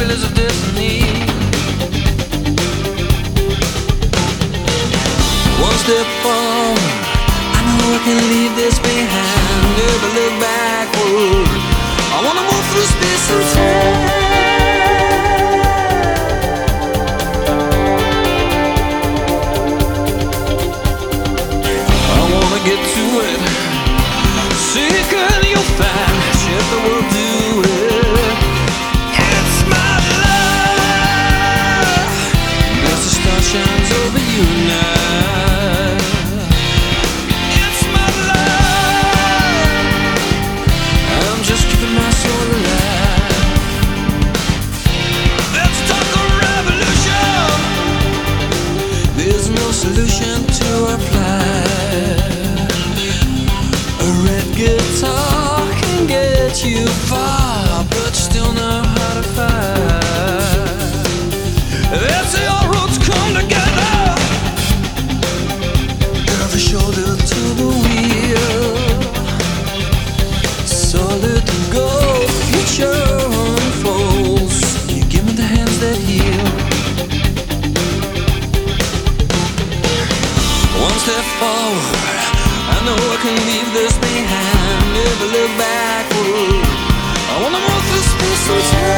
pillars of destiny. One step forward, I know I can leave this behind. Never look backward, I wanna move through space and time. Get to it, seek and you'll find. Shit the world do it. It's my life. As the star shines over you now. It's my life. I'm just keeping my soul alive. Let's talk a revolution. There's no solution to our plight. A red guitar can get you far, but you still know how to fight. That's how all roads come together. Every shoulder to the wheel. Solid gold, future unfolds. You give me the hands that heal. One step forward, I know I can leave this behind. Never look backward, I wanna move through space and time.